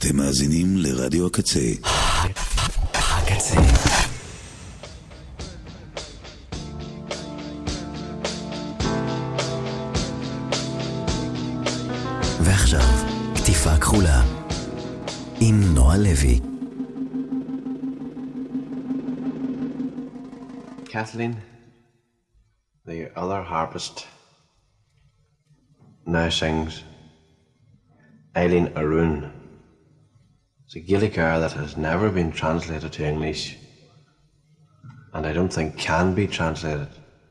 אתם מאזינים לרדיו הקצה. הקצה. ועכשיו, כתיפה כחולה עם נועה לוי. Kathleen, the other harpist, now sings Eileen Aroon. It's a Gaelic air that has never been translated to English, and I don't think can be translated.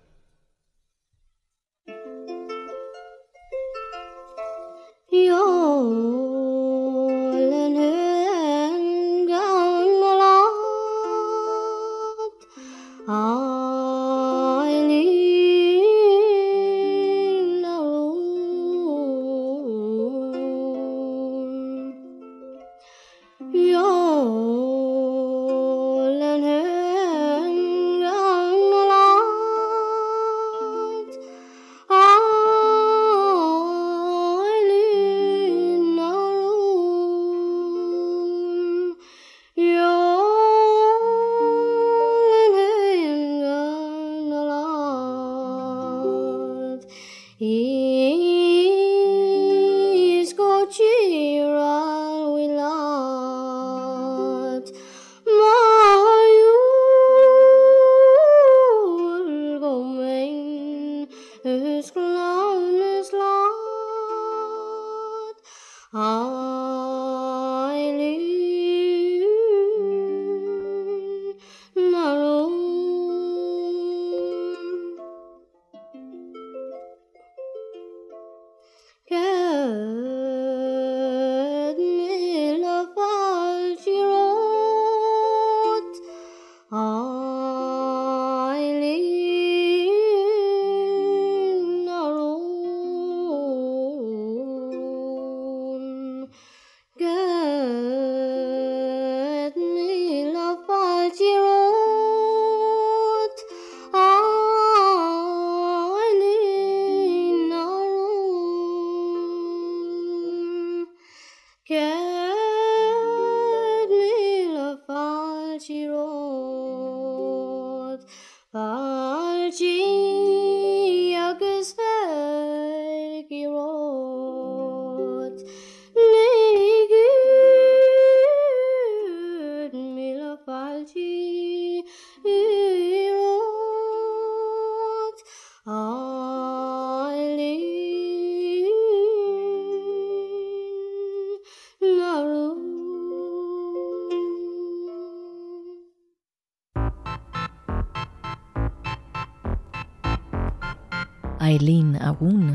איילין ארון,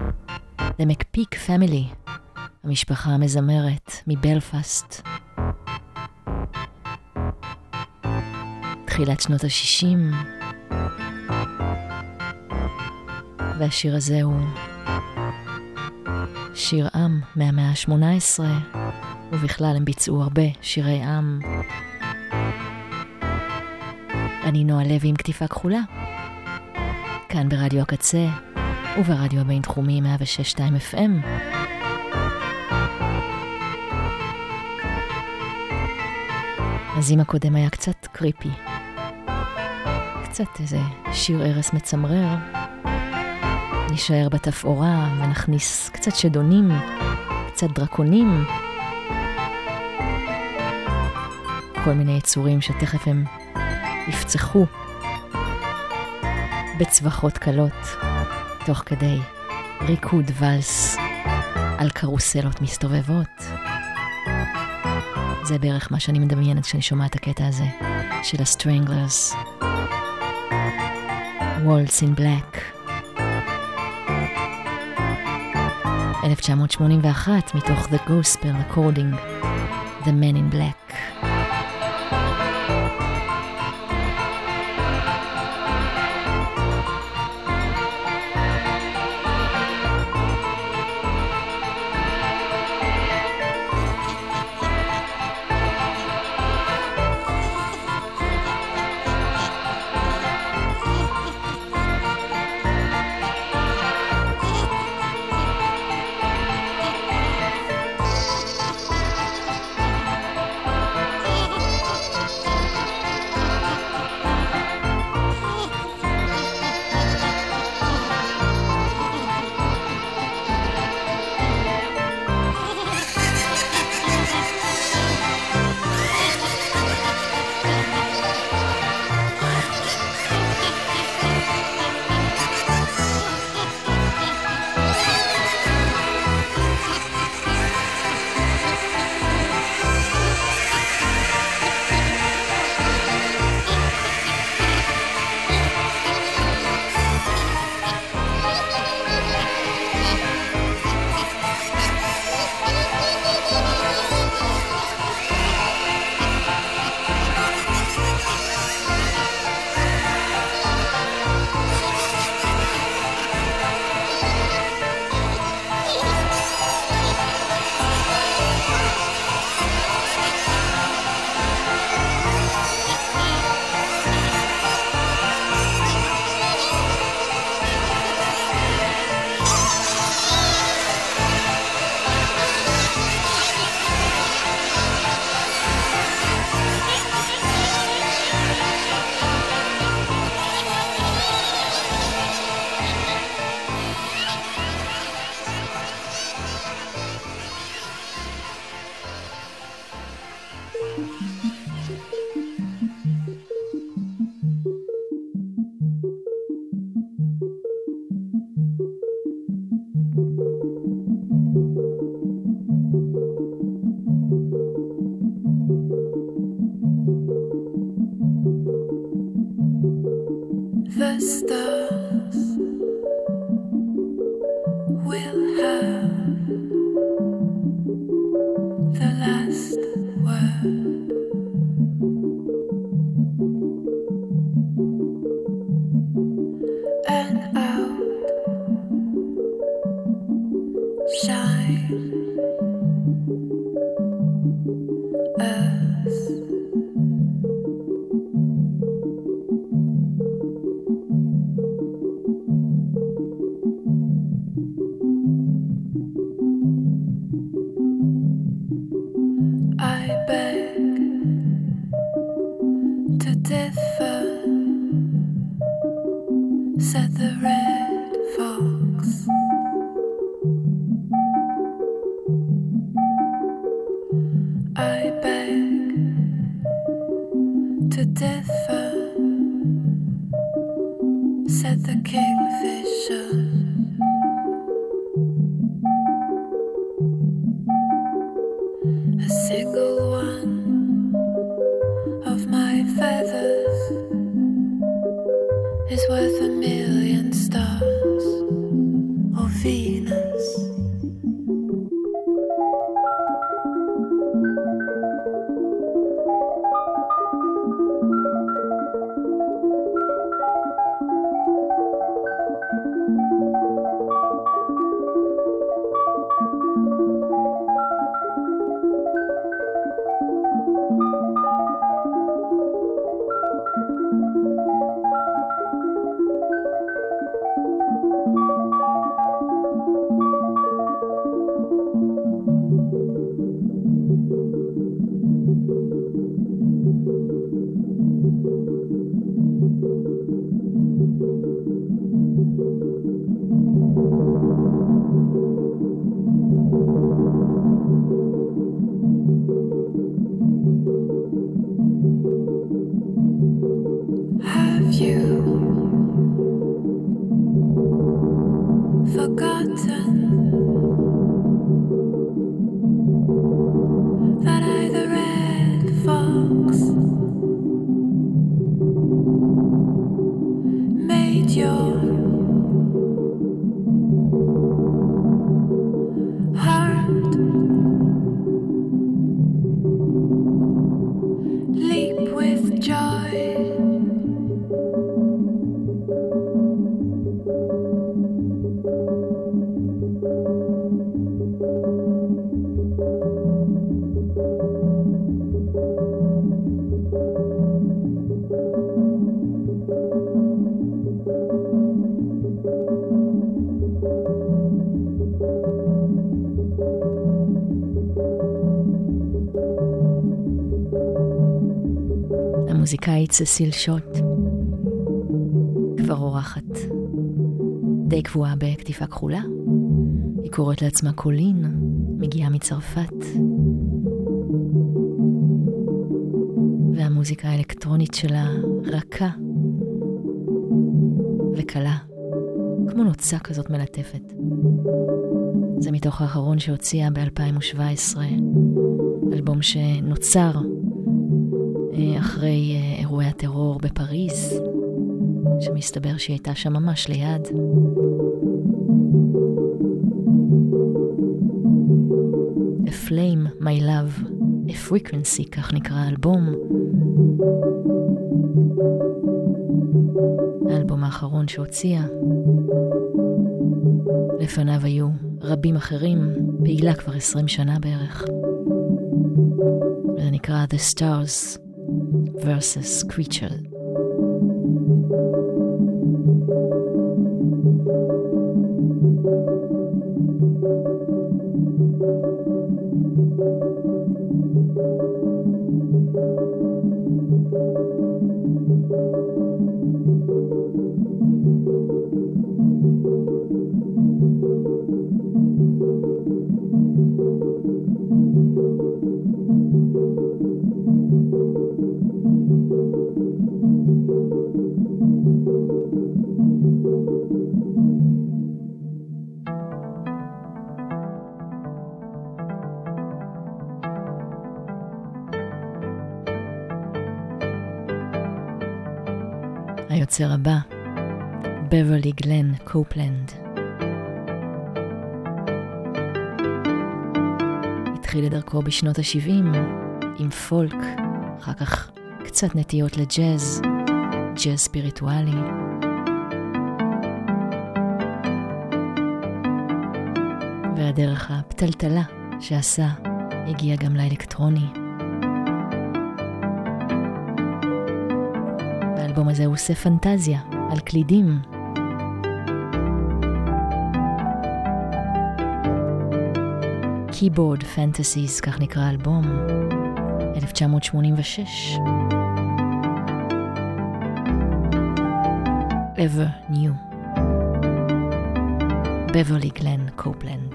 The McPeak Family, המשפחה המזמרת מבלפאסט. תחילת שנות ה-60, והשיר הזה הוא שיר עם מהמאה ה-18, ובכלל הם ביצעו הרבה שירי עם. אני נועה לוי עם כתיפה כחולה, כאן ברדיו הקצה וברדיו הבינתחומי 106.2 FM. אז אם הקודם היה קצת קריפי, קצת איזה שיר ערס מצמרר, נשאר בתפאורה ונכניס קצת שדונים, קצת דרקונים, כל מיני יצורים שתכף הם יפצחו בצווחות קלות, תוך כדי ריקוד ולס על קרוסלות מסתובבות. זה בערך מה שאני מדמיינת כשאני שומעת הקטע הזה של הסטרנגלרס. Waltz in Black 1981 מתוך The Gospel According The Men in Black. stars will have the last word. And out shine earth. I beg to differ, said the red fox. I beg to differ, said the kingfisher. A single one of my feathers is worth 1,000,000 stars or Venus. Have you forgotten that I, the red fox, made your heart leap with joy? המוזיקאית ססיל שוט כבר אורחת די קבועה בכתיפה כחולה. היא קוראת לעצמה קולין, מגיעה מצרפת, והמוזיקה האלקטרונית שלה רכה וקלה, כמו נוצה כזאת מלטפת. זה מתוך האחרון שהוציאה ב-2017, אלבום שנוצר אחרי אירועי הטרור בפריז, שמסתבר שהיא הייתה שם ממש ליד. A Flame, My Love, A Frequency, כך נקרא האלבום. האלבום האחרון שהוציאה. לפניו היו רבים אחרים, פעילה כבר 20 שנה בערך. וזה נקרא The Stars versus Creature. היוצר הבא, בברלי גלן קופלנד. התחיל את דרכו בשנות ה-70 עם פולק, אחר כך קצת נטיות לג'אז, ג'אז ספיריטואלי. והדרך הפתלתלה שעשה הגיע גם לאלקטרוני. באלבום הזה הוא עושה פנטזיה על קלידים. Keyboard Fantasies, כך נקרא האלבום, 1986. Ever New, בברלי גלן קופלנד.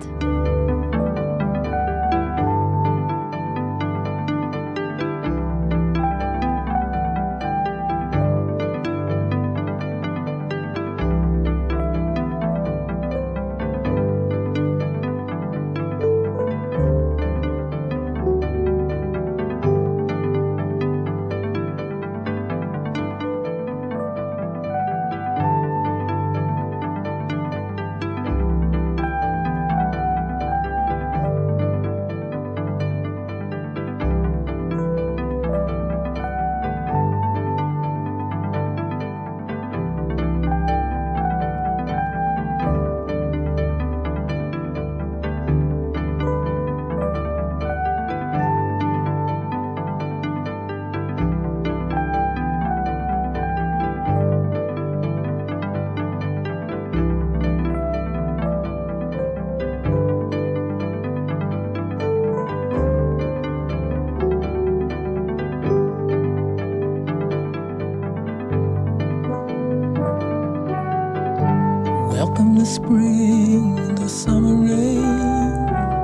Spring, the summer rain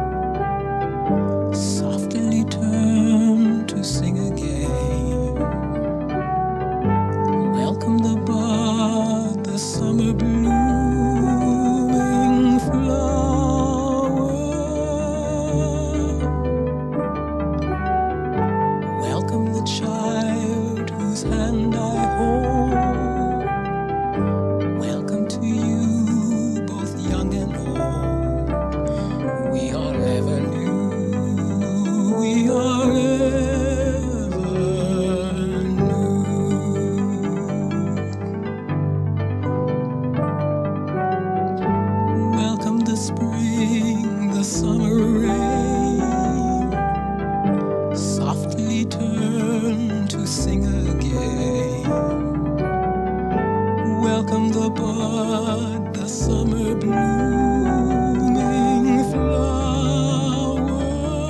softly turn to sing again. Welcome the bud, the summer blooming flower. Welcome the child whose hand I hold. Welcome to you, young and old. We are ever new, we are ever new. Welcome the spring, the summer rain softly turn to sing again. Welcome the bud, the summer blooming flower.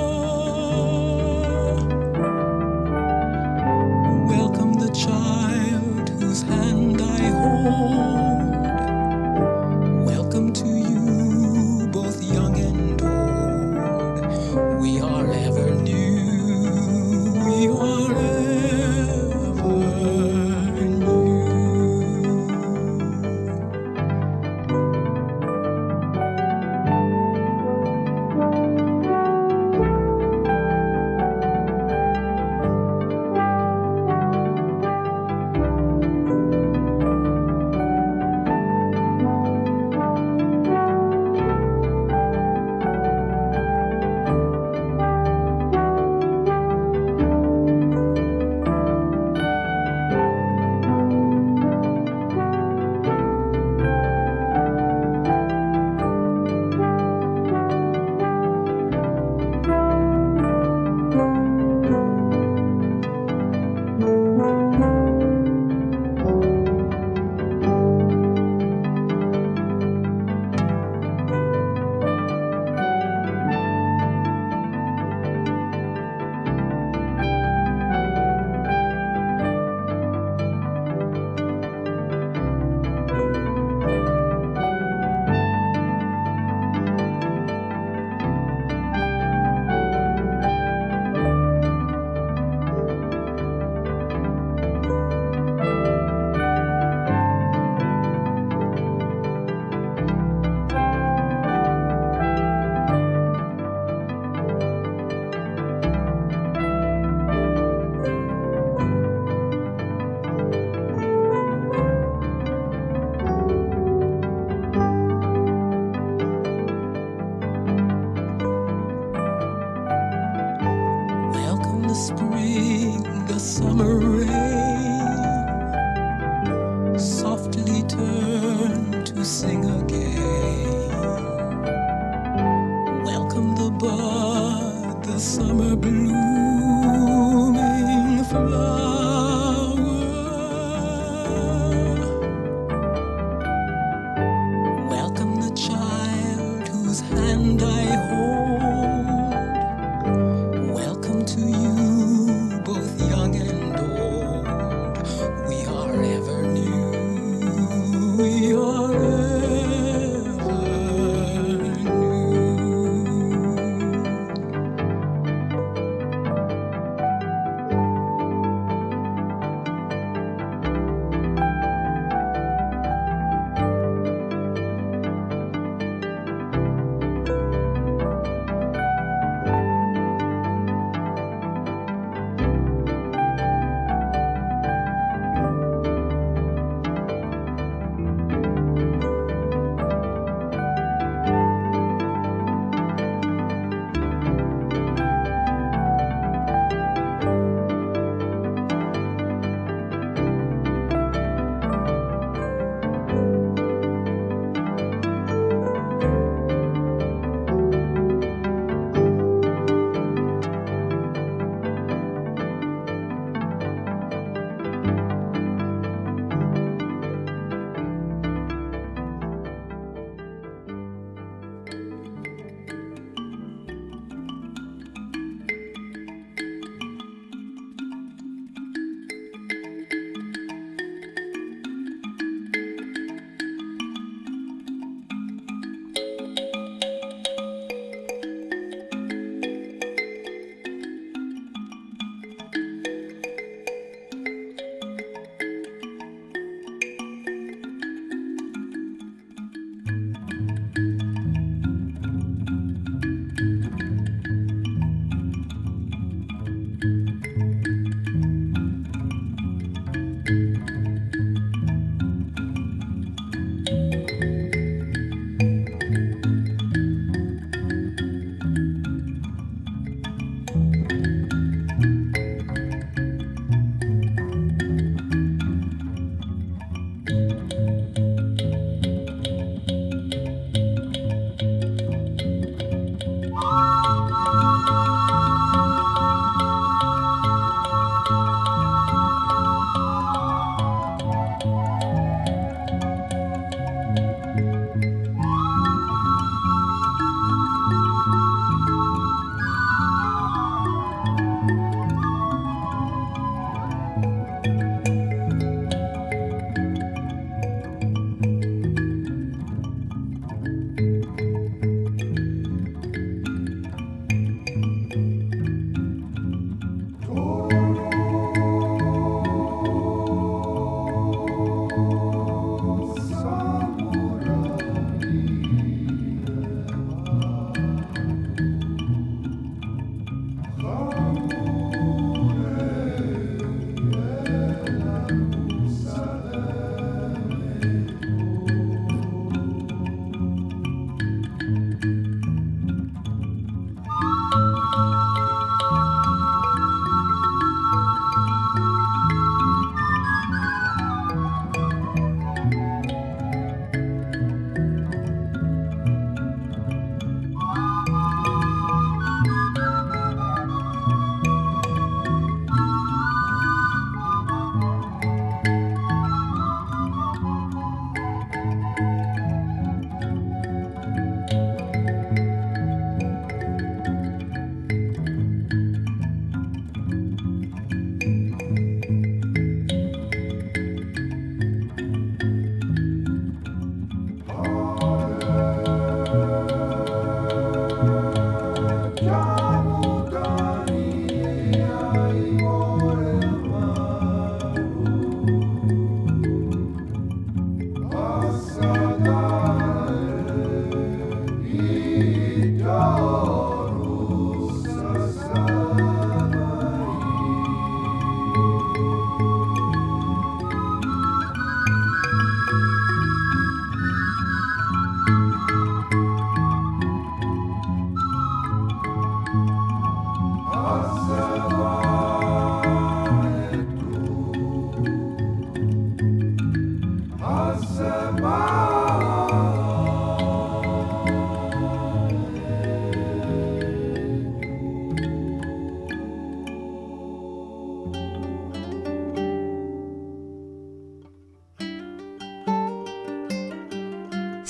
Welcome the child whose hand I hold. Welcome to you, both young and old. spring, the summer rain softly turn to sing again. Welcome the bud, the summer blooming flower. Welcome the child whose hand I hold. Welcome to you, both young and old. We are ever new. We are ever new.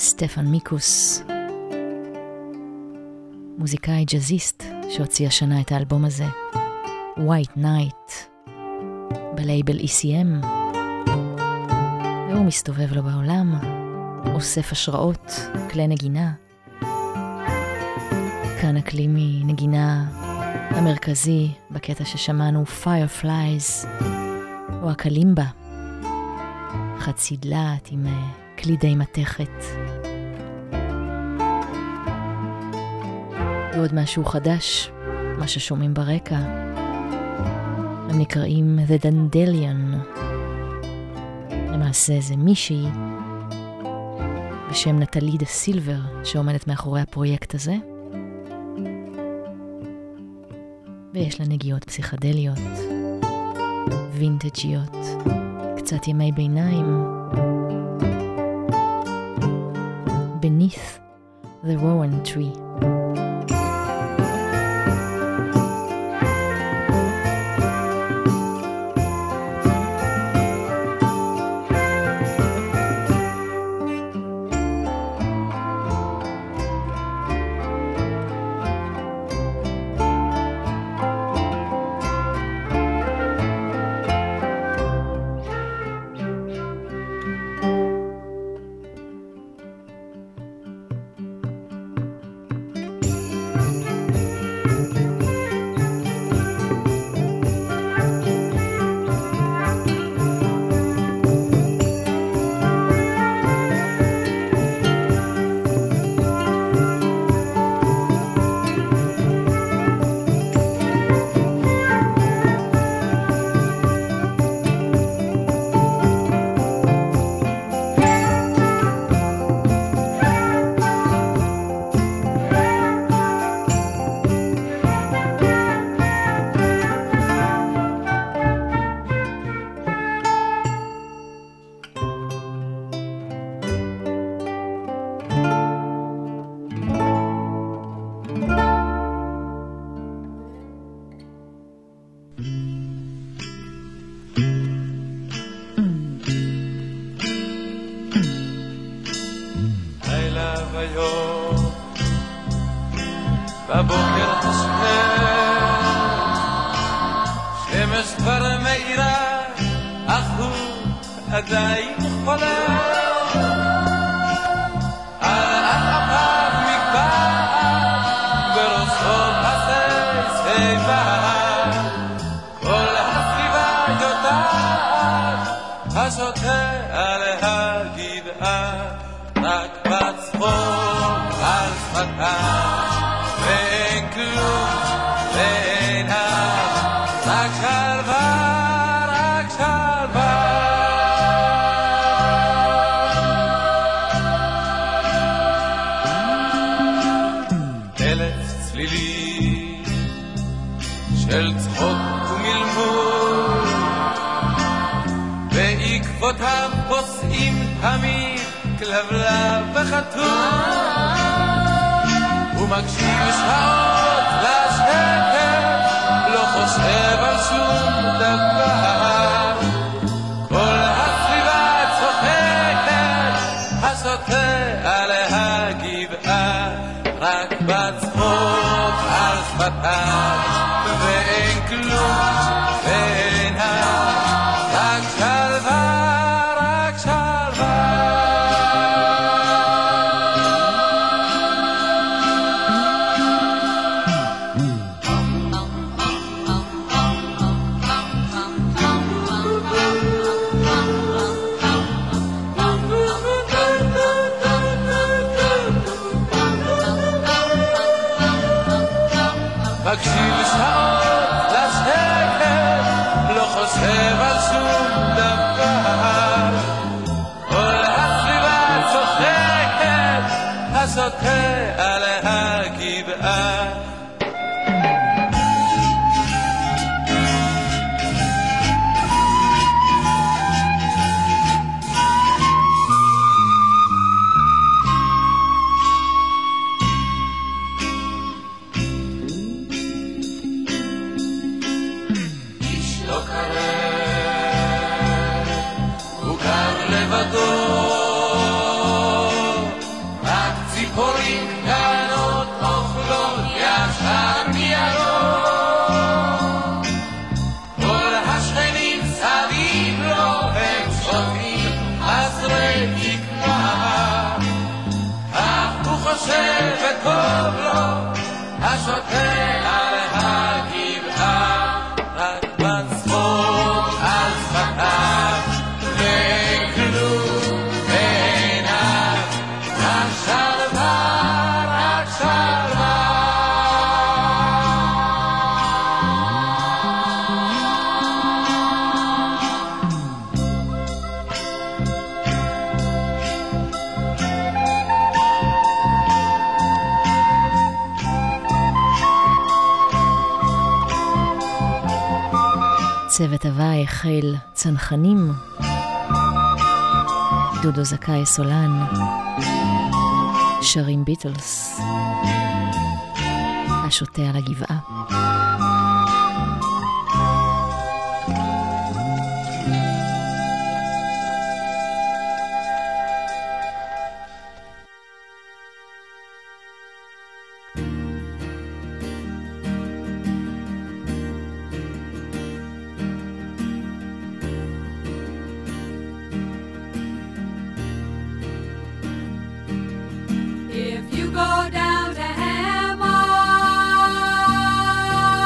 סטפן מיקוס, מוזיקאי ג'אזיסט שהוציא השנה את האלבום הזה, White Night, בלייבל ECM, והוא מסתובב לו בעולם, אוסף השראות, כלי נגינה. כאן הכלי מנגינה המרכזי בקטע ששמענו, Fireflies, או הקלימבה, חצי דלת עם כלי די מתכת. ועוד משהו חדש, מה ששומעים ברקע, הם נקראים The Dandelion. למעשה זה מישהי בשם נטלי דה סילבר שעומדת מאחורי הפרויקט הזה, ויש לה נגיעות פסיכדליות, וינטג'יות, קצת ימי ביניים. Beneath the Rowan Tree. צוות הוואי חיל צנחנים, דודו זכאי סולן, שרים ביטלס, השוטה על הגבעה. If you go down to Hammer,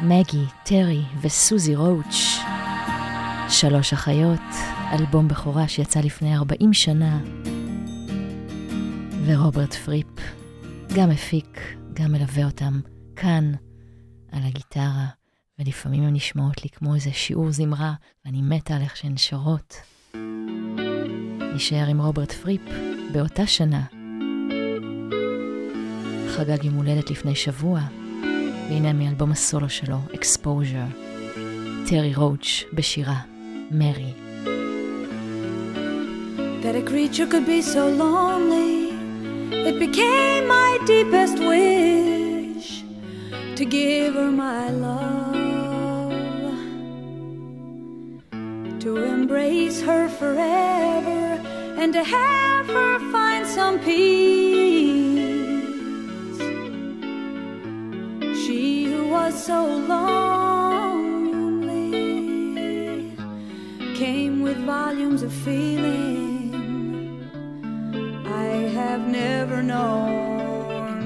מגי, טרי וסוזי רוץ', 3 אחיות, אלבום בכורה שיצא לפני 40 שנה, ורוברט פריפ גם הפיק, גם מלווה אותם כאן על הגיטרה, ולפעמים הן נשמעות לי כמו איזה שיעור זמרה, ואני מתה על איך שהן שרות. נשאר עם רוברט פריפ באותה שנה. חגג יום הולדת לפני שבוע, והנה מאלבום הסולו שלו, Exposure, טרי רוץ' בשירה, מרי. That a creature could be so lonely, it became my deepest wish to give her my love, to embrace her forever, and to have her find some peace. She who was so lonely came with volumes of feeling I have never known.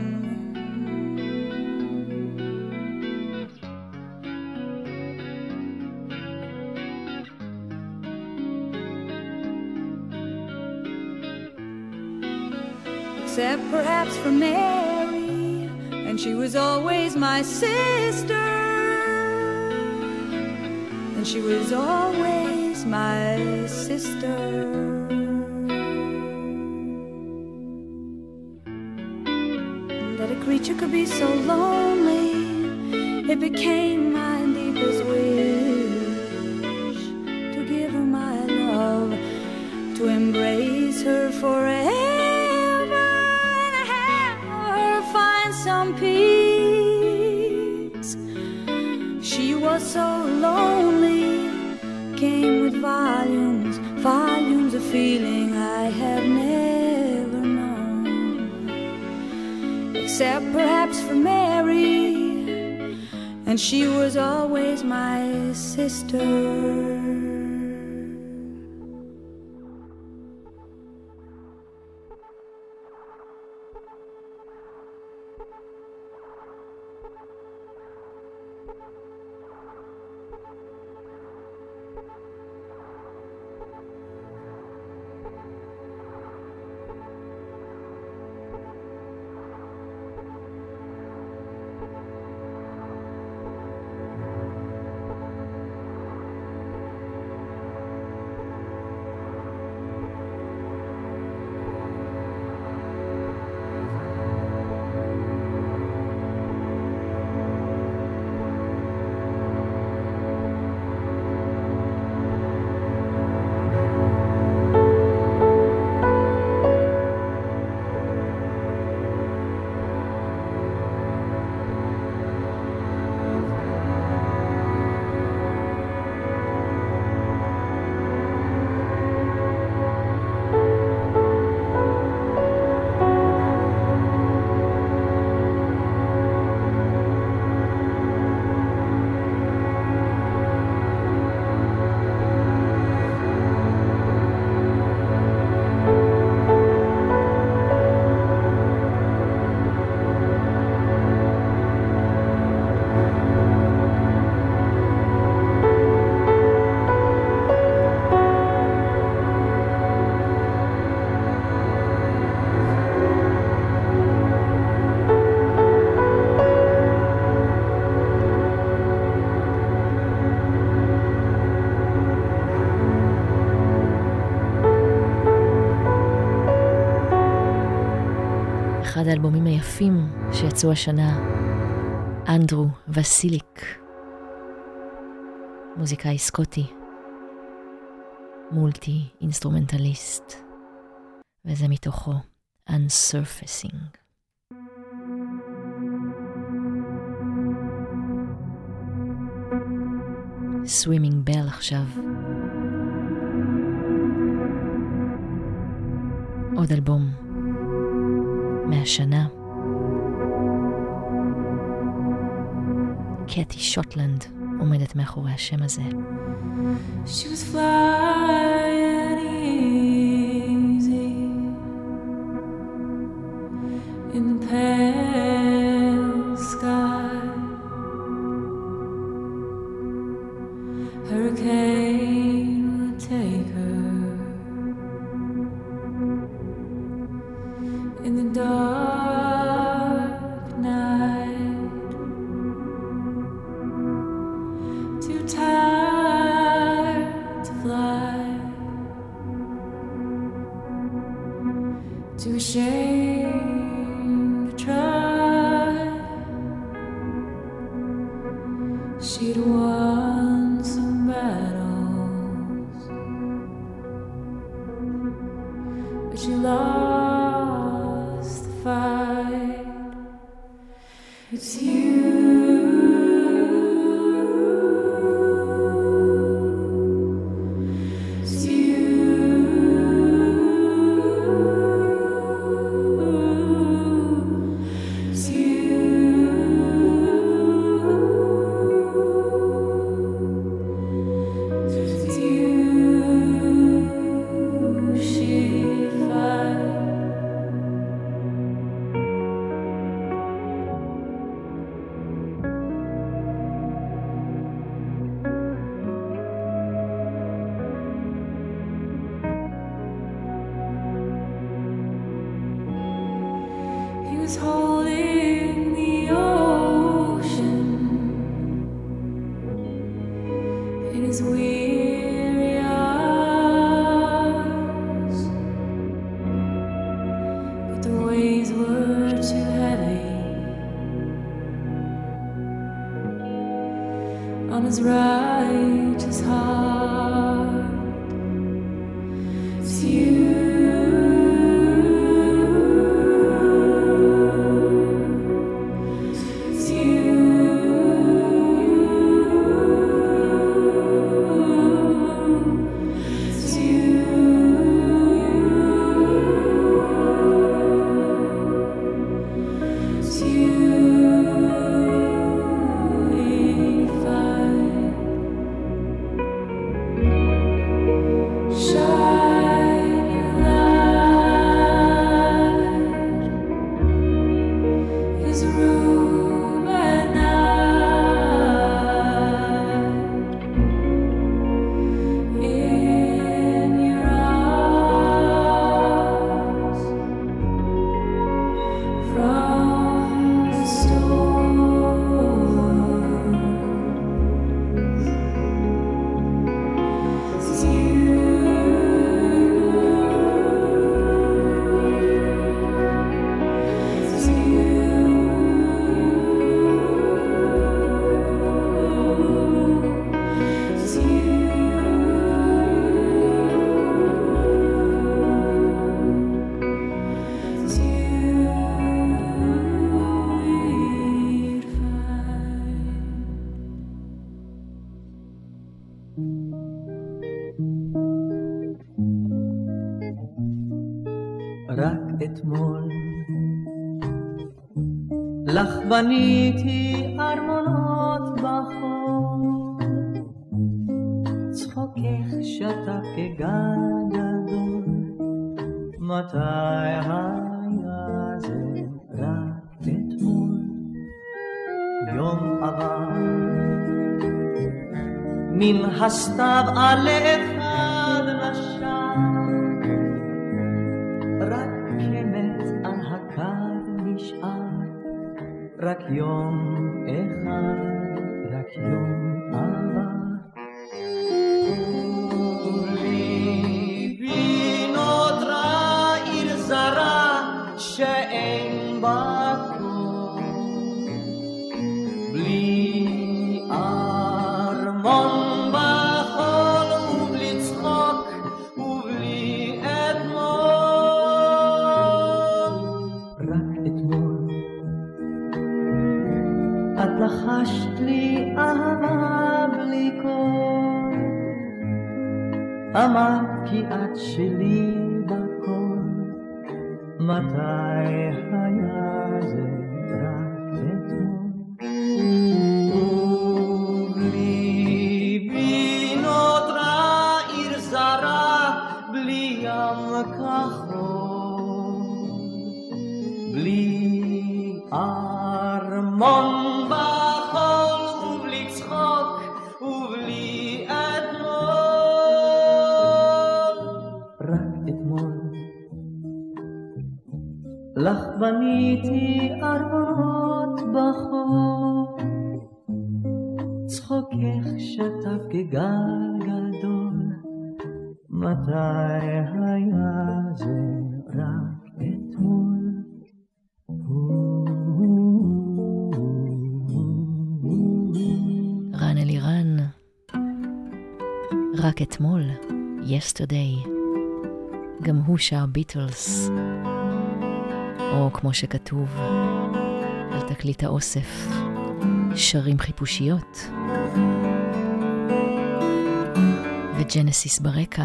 Except perhaps for Mary, and she was always my sister, and she was always my sister. That a creature could be so lonely, it became my deepest wish to give her my love, to embrace her forever, and have her find some peace. She was so lonely, came with volumes, volumes of feeling I have never known. Except perhaps for Mary, and she was always my sister. אחד האלבומים היפים שיצאו השנה, אנדרו וסיליק, מוזיקאי סקוטי, מולטי אינסטרומנטליסט, וזה מתוכו Unsurfacing. Swimming Bell עכשיו. עוד אלבום מהשנה. קטי שוטלנד עומדת מאחורי השם הזה. She was flying easy in the pale sky. in the dark night, too tired to fly, too ashamed to try. She'd won some battles, but she lost the fight. It's you. It's you. It's you. It's you. She fight. He was holding the ocean in his weary arms, but the waves were too heavy on his righteous heart. It's you. It's you. It's you. It's you. We fight. Shine your light. His room at night, in your arms, from the storm. It's you. It's you. It's you. It's you. We'd רק אתמול לך בניתי ארמונות בחור, צחוקך שטף כגן גדול. מתי היה זה? רק אתמול. יום עבר מן הסתיו על אחד נשם, רק כמת על הקו נשאר. רק יום אחד, רק יום עבר. וליבי נותרה עיר זרה שאין בה כלום, בלי ארמון בחול ובלי צחוק ובלי אתמול. רק אתמול את לחשת לי אהבה בלי קול, אמרת כי את שלי בכל. מתי היה זה? רק אתמול. ובליבי נותרה עיר זרה בלי ים כחול, בלי ארמון בחול ובלי צחוק ובלי אתמול. רק אתמול לך בניתי ארמונות בחור, צחוקך שטף כגל גדול, מתי היה זה רק אתמול? רן אלירן, רק אתמול, yesterday, גם הוא שר ביטלס, או כמו שכתוב על תקליט האוסף, שרים חיפושיות, וג'נסיס ברקע.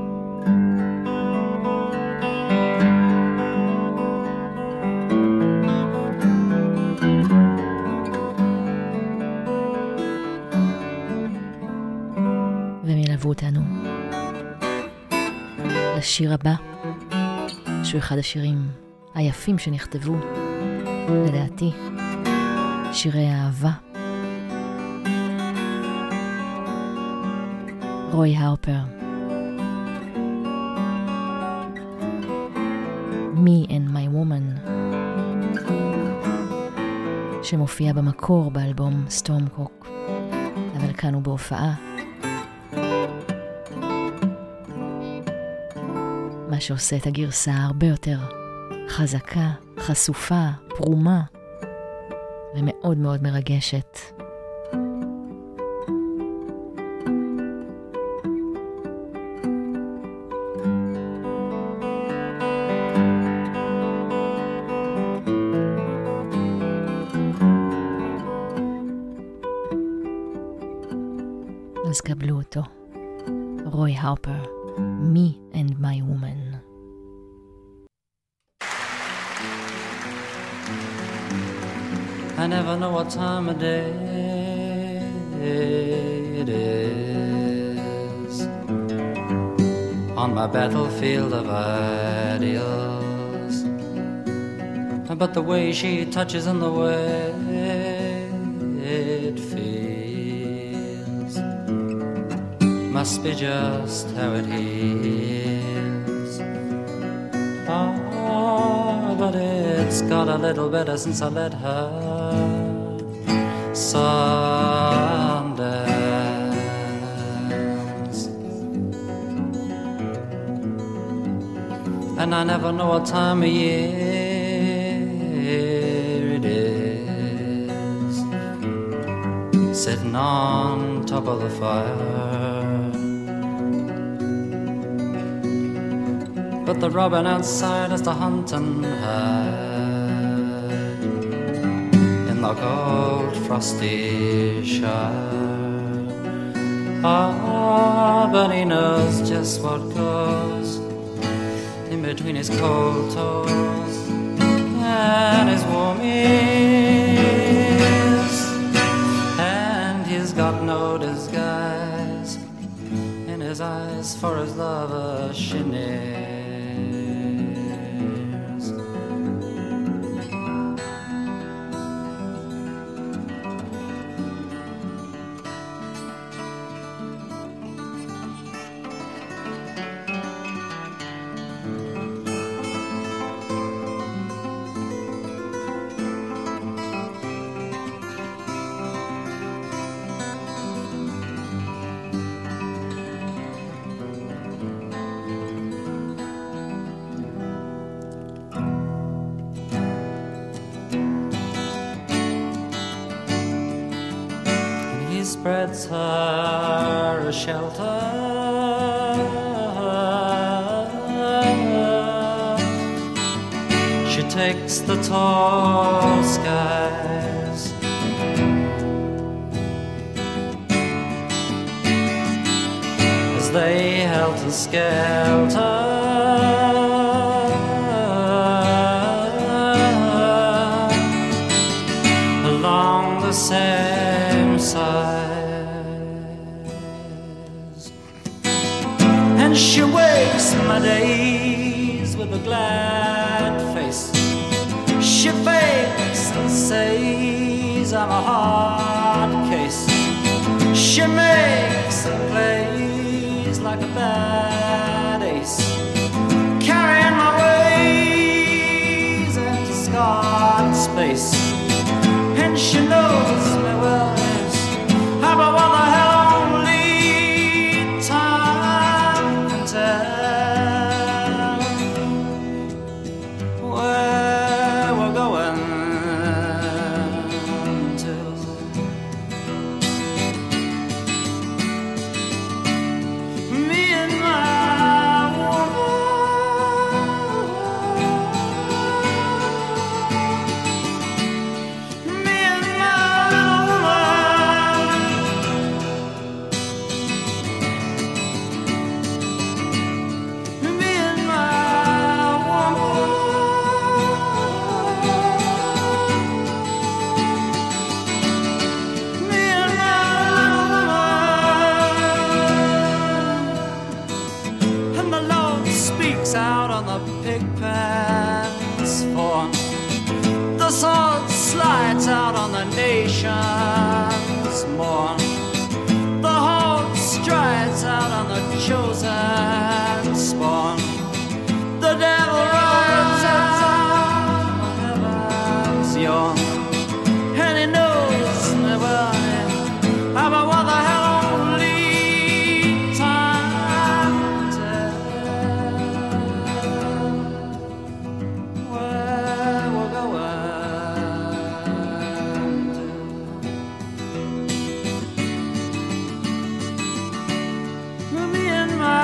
והם ילוו אותנו לשיר הבא, שהוא אחד השירים היפים שנכתבו, לדעתי, שירי האהבה. רוי הרפר, Me and My Woman, שמופיע במקור באלבום סטורמקוק, אבל כאן הוא בהופעה. מה שעושה את הגרסה הרבה יותר חזקה, חשופה, פרומה, ומאוד מאוד מרגשת. אז קבלו אותו, רוי הרפר, Me and My Woman. I never know what time of day it is on my battlefield of ideals, but the way she touches and the way it feels must be just how it heals. Oh, but it's got a little better since I let her Sundance. And I never know what time of year it is, sitting on top of the fire, but the robin outside has to hunt and hide in the cold frosty shire. Ah, but he knows just what goes in between his cold toes and his warm ears, and he's got no disguise in his eyes for his lover she nears. Spreads her a shelter, she takes the tall skies, as they helter-skelter along the same sides, and she wakes my days with a glad face. She fakes and says I'm a hard case. She makes and plays like a bad ace. pig pens for the sword slides out on the nation's morn. The horde strides out on the chosen spawn. The devil rides out on the heavens yawn. And he knows never about what the hell only time tells. Where we're going to. Me and my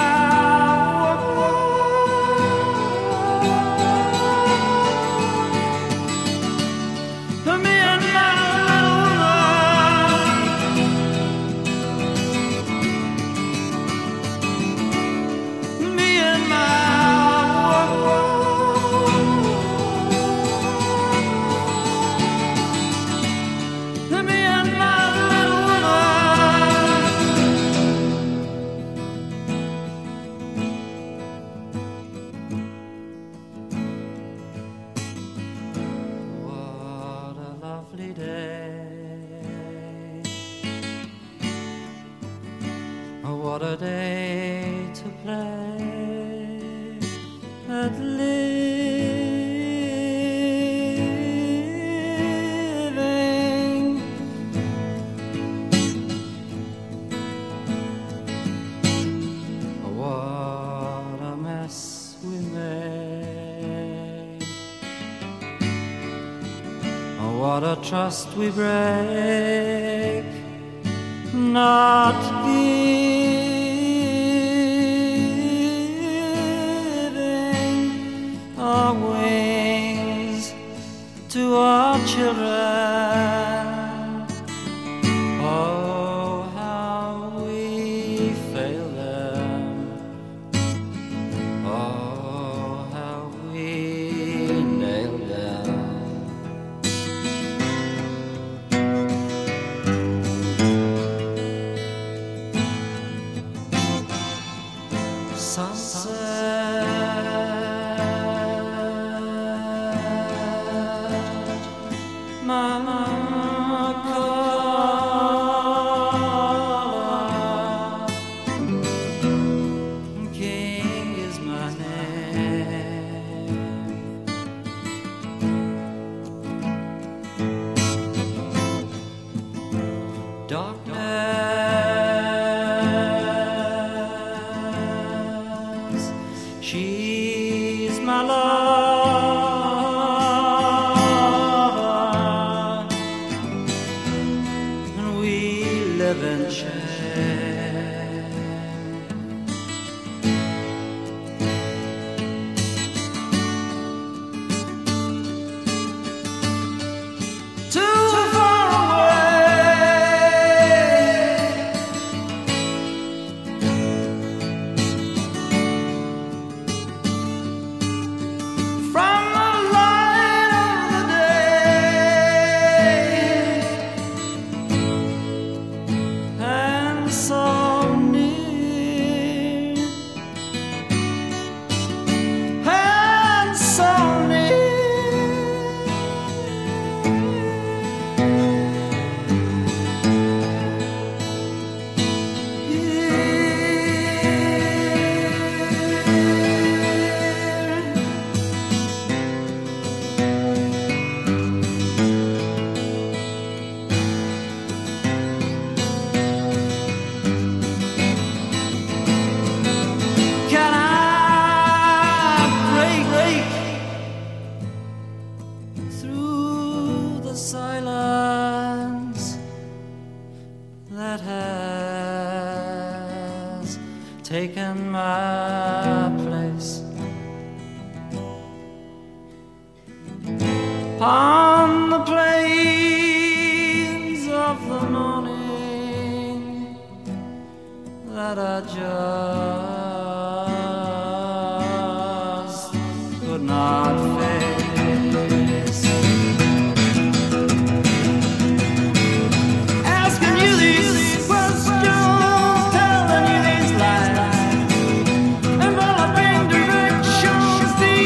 what a day to play at living. What a mess we made. What a trust we break. Not giving our wings to our children. Oh, how we fail them. Oh, how we nail them. She's my lover, and we live in shame. Too far silence that has taken my place on the plains of the morning that I just could not face. Telling you these lies, enveloping directions.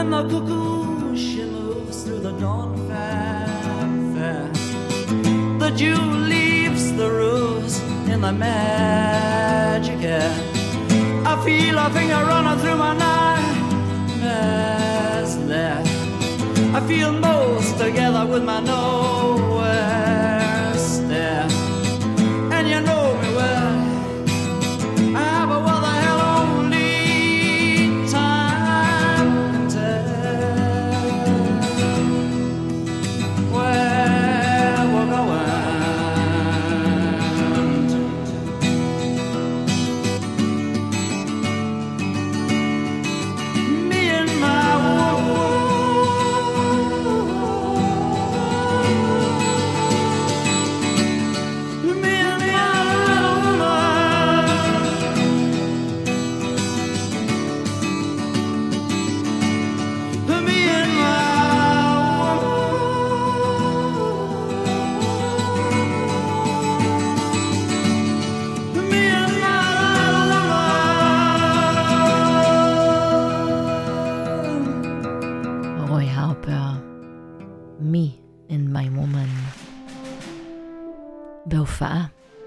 And the cuckoo, she moves through the dawn fanfare. The dew leaves the rose in the magic air. I feel a finger running through my night past there. I feel most together with my nowhere stare. And you know me well, but what the hell only time can tell where we're going. Me and my Me and My Woman בהופעה.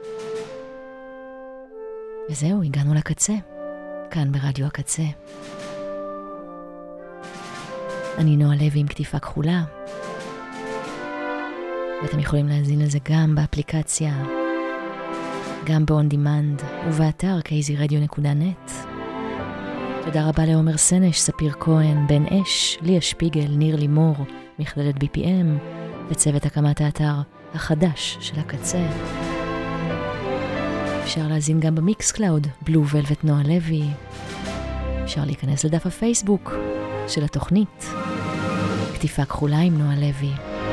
וזהו, הגענו לקצה, כאן ברדיו הקצה. אני נועה לוי עם כתיפה כחולה, ואתם יכולים להזין לזה גם באפליקציה, גם ב-on demand ובאתר kzradio.net. תודה רבה לעומר סנש, ספיר כהן, בן אש, ליה שפיגל, ניר לימור, מכללת BPM וצוות הקמת האתר החדש של הקצה. אפשר להזין גם במיקס קלאוד, בלו ולווט נועה לוי. אפשר להיכנס לדף הפייסבוק של התוכנית, כתיפה כחולה עם נועה לוי.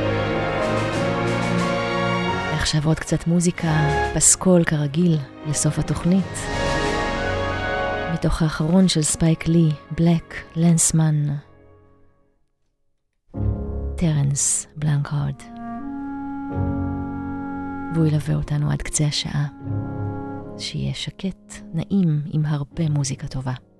עכשיו עוד קצת מוזיקה, פסקול כרגיל לסוף התוכנית. מתוך האחרון של ספייק לי, בלק לנסמן. טרנס בלנקארד. והוא ילווה אותנו עד קצה השעה. שיהיה שקט, נעים, עם הרבה מוזיקה טובה.